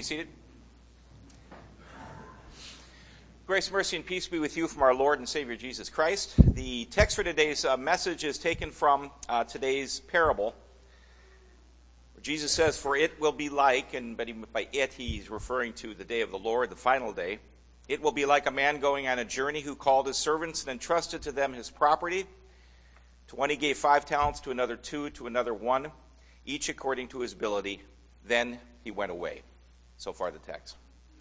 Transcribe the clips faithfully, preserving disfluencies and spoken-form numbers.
be seated. Grace, mercy, and peace be with you from our Lord and Savior Jesus Christ. The text for today's uh, message is taken from uh, today's parable. Where Jesus says, "For it will be like," and but he, by it he's referring to the day of the Lord, the final day. "It will be like a man going on a journey who called his servants and entrusted to them his property. To one he gave five talents, to another two, to another one, each according to his ability. Then he went away." So far the text.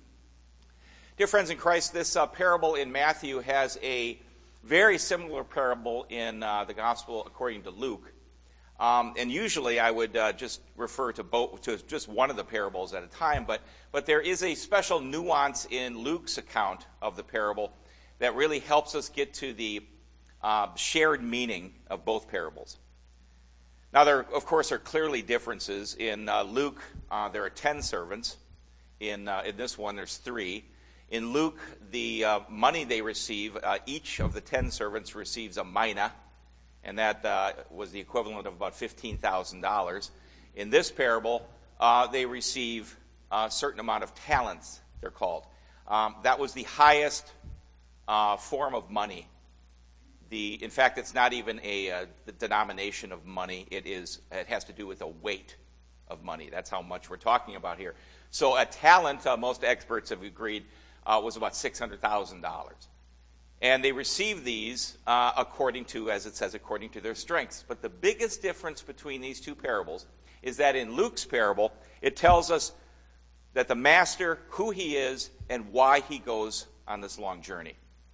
Dear friends in Christ, this uh, parable in Matthew has a very similar parable in uh, the Gospel according to Luke. Um, and usually I would uh, just refer to both to just one of the parables at a time, but but there is a special nuance in Luke's account of the parable that really helps us get to the uh, shared meaning of both parables. Now, there, of course, are clearly differences. In uh, Luke, uh, there are ten servants. In, uh, in this one, there's three. In Luke, the uh, money they receive, uh, each of the ten servants receives a mina, and that uh, was the equivalent of about fifteen thousand dollars. In this parable, uh, they receive a certain amount of talents, they're called. Um, that was the highest uh, form of money. The, in fact, it's not even a uh, the denomination of money. It is. It has to do with the weight of money. That's how much we're talking about here. So a talent, uh, most experts have agreed, uh, was about six hundred thousand dollars. And they receive these uh, according to, as it says, according to their strengths. But the biggest difference between these two parables is that in Luke's parable, it tells us that the master, who he is, and why he goes on this long journey.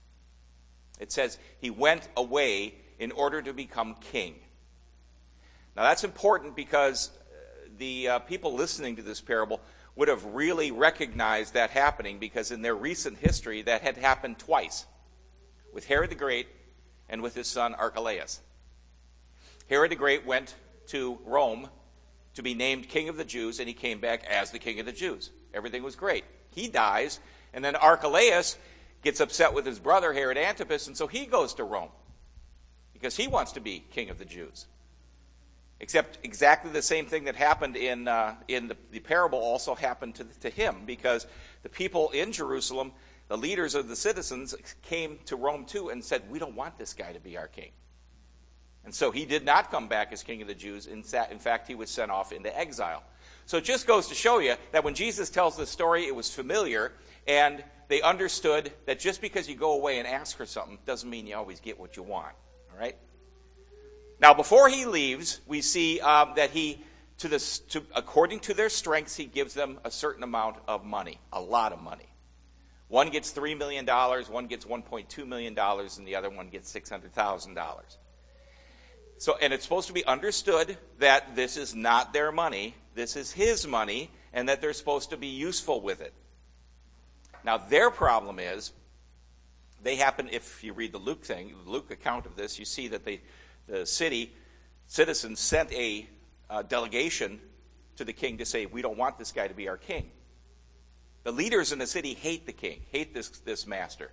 It says he went away in order to become king. Now that's important because the uh, people listening to this parable would have really recognized that happening, because in their recent history that had happened twice, with Herod the Great and with his son Archelaus. Herod the Great went to Rome to be named king of the Jews, and he came back as the king of the Jews. Everything was great. He dies, and then Archelaus gets upset with his brother Herod Antipas, and so he goes to Rome because he wants to be king of the Jews. Except exactly the same thing that happened in uh, in the, the parable also happened to, to him, because the people in Jerusalem, the leaders of the citizens, came to Rome too and said, "We don't want this guy to be our king." And so he did not come back as king of the Jews. In fact, he was sent off into exile. So it just goes to show you that when Jesus tells this story, it was familiar, and they understood that just because you go away and ask for something doesn't mean you always get what you want. All right? Now, before he leaves, we see um, that he, to this, to, according to their strengths, he gives them a certain amount of money, a lot of money. One gets three million dollars, one gets one point two million dollars, and the other one gets six hundred thousand dollars. So, and it's supposed to be understood that this is not their money, this is his money, and that they're supposed to be useful with it. Now, their problem is, they happen, if you read the Luke thing, the Luke account of this, you see that they, the city citizens sent a uh, delegation to the king to say, "We don't want this guy to be our king." The leaders in the city hate the king, hate this, this master.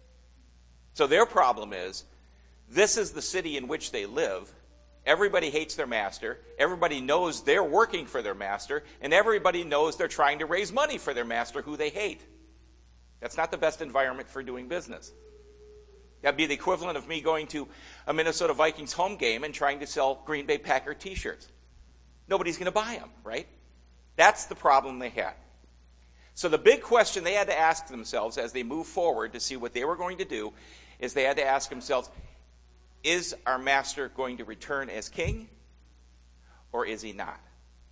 So their problem is, this is the city in which they live. Everybody hates their master. Everybody knows they're working for their master. And everybody knows they're trying to raise money for their master, who they hate. That's not the best environment for doing business. That'd be the equivalent of me going to a Minnesota Vikings home game and trying to sell Green Bay Packer t-shirts. Nobody's going to buy them, right? That's the problem they had. So the big question they had to ask themselves as they move forward to see what they were going to do is they had to ask themselves, is our master going to return as king, or is he not?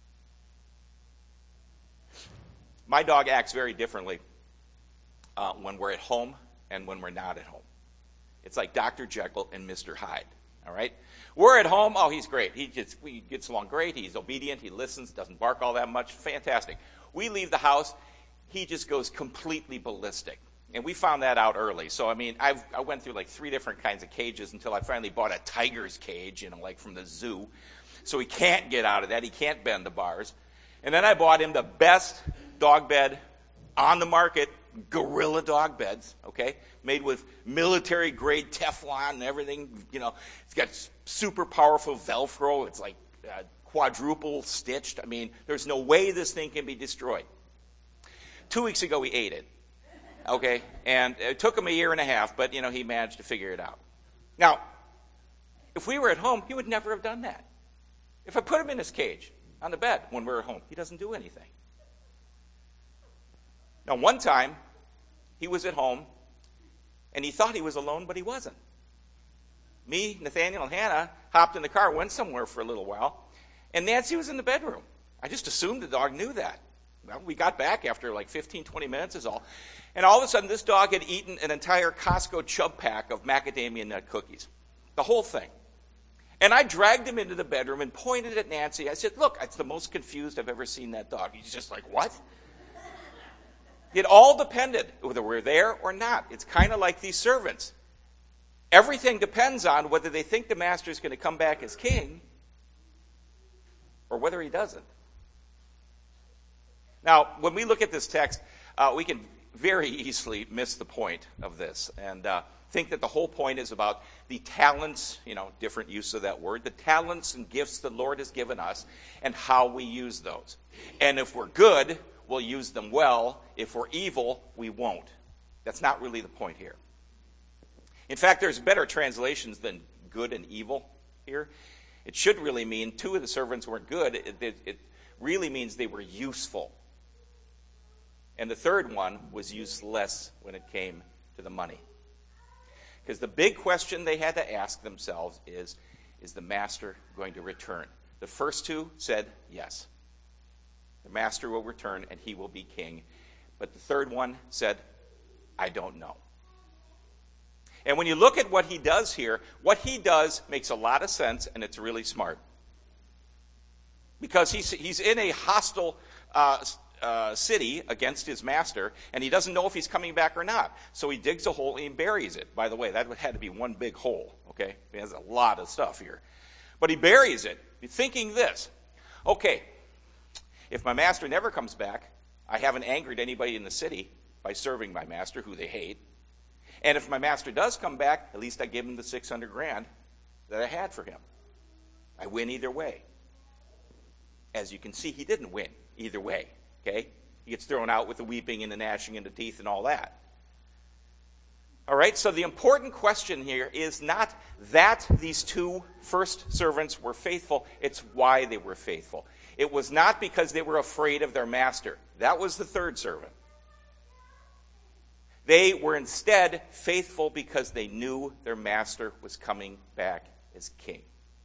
My dog acts very differently uh, when we're at home and when we're not at home. It's like Doctor Jekyll and Mister Hyde, all right? We're at home, oh, he's great. He gets, he gets along great. He's obedient. He listens, doesn't bark all that much. Fantastic. We leave the house, he just goes completely ballistic. And we found that out early. So, I mean, I've, I went through like three different kinds of cages until I finally bought a tiger's cage, you know, like from the zoo. So he can't get out of that. He can't bend the bars. And then I bought him the best dog bed on the market, Gorilla dog beds, okay, made with military-grade Teflon and everything. You know, it's got super powerful Velcro. It's like uh, quadruple stitched. I mean, there's no way this thing can be destroyed. two weeks ago he ate it. Okay? And it took him a year and a half, but, you know, he managed to figure it out. Now, if we were at home, he would never have done that. If I put him in his cage on the bed when we're at home, he doesn't do anything. Now, one time, he was at home, and he thought he was alone, but he wasn't. Me, Nathaniel, and Hannah hopped in the car, went somewhere for a little while, and Nancy was in the bedroom. I just assumed the dog knew that. Well, we got back after like fifteen, twenty minutes is all. And all of a sudden, this dog had eaten an entire Costco chub pack of macadamia nut cookies. The whole thing. And I dragged him into the bedroom and pointed at Nancy. I said, look, it's the most confused I've ever seen that dog. He's just like, what? It all depended whether we're there or not. It's kind of like these servants. Everything depends on whether they think the master is going to come back as king or whether he doesn't. Now, when we look at this text, uh, we can very easily miss the point of this and uh, think that the whole point is about the talents, you know, different use of that word, the talents and gifts the Lord has given us and how we use those. And if we're good, we'll use them well. If we're evil, we won't. That's not really the point here. In fact, there's better translations than good and evil here. It should really mean two of the servants weren't good. It, it, it really means they were useful. And the third one was useless when it came to the money. Because the big question they had to ask themselves is, is the master going to return? The first two said yes. The master will return and he will be king. But the third one said, I don't know. And when you look at what he does here, what he does makes a lot of sense and it's really smart. Because he's, he's in a hostile uh, uh, city against his master, and he doesn't know if he's coming back or not. So he digs a hole and he buries it. By the way, that had to be one big hole, okay? There's a lot of stuff here. But he buries it, thinking this, okay, if my master never comes back, I haven't angered anybody in the city by serving my master, who they hate. And if my master does come back, at least I give him the six hundred grand that I had for him. I win either way. As you can see, he didn't win either way, okay? He gets thrown out with the weeping and the gnashing of the teeth and all that. All right, so the important question here is not that these two first servants were faithful, it's why they were faithful. It was not because they were afraid of their master. That was the third servant. They were instead faithful because they knew their master was coming back as king.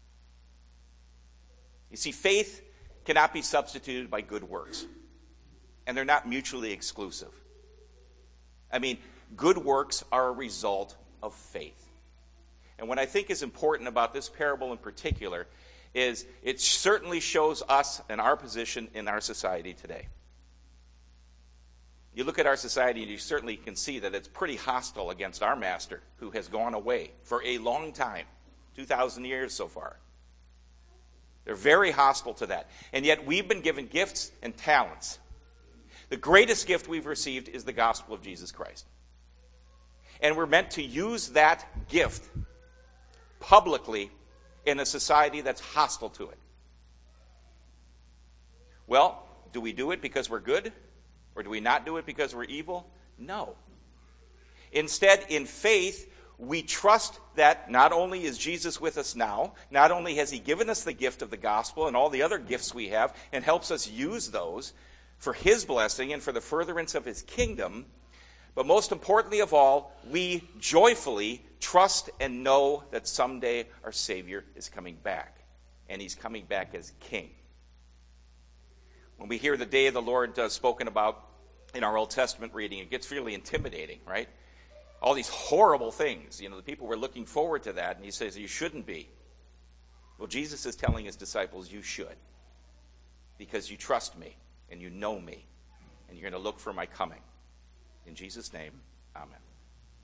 You see, faith cannot be substituted by good works. And they're not mutually exclusive. I mean, good works are a result of faith. And what I think is important about this parable in particular is it certainly shows us and our position in our society today. You look at our society and you certainly can see that it's pretty hostile against our master, who has gone away for a long time, two thousand years so far. They're very hostile to that. And yet we've been given gifts and talents. The greatest gift we've received is the gospel of Jesus Christ. And we're meant to use that gift publicly in a society that's hostile to it. Well, do we do it because we're good? Or do we not do it because we're evil? No. Instead, in faith, we trust that not only is Jesus with us now, not only has he given us the gift of the gospel and all the other gifts we have and helps us use those for his blessing and for the furtherance of his kingdom, but most importantly of all, we joyfully trust and know that someday our Savior is coming back, and he's coming back as king. When we hear the day of the Lord uh, spoken about in our Old Testament reading, it gets really intimidating, right? All these horrible things. You know, the people were looking forward to that, and he says, you shouldn't be. Well, Jesus is telling his disciples, you should. Because you trust me, and you know me, and you're going to look for my coming. In Jesus' name, amen.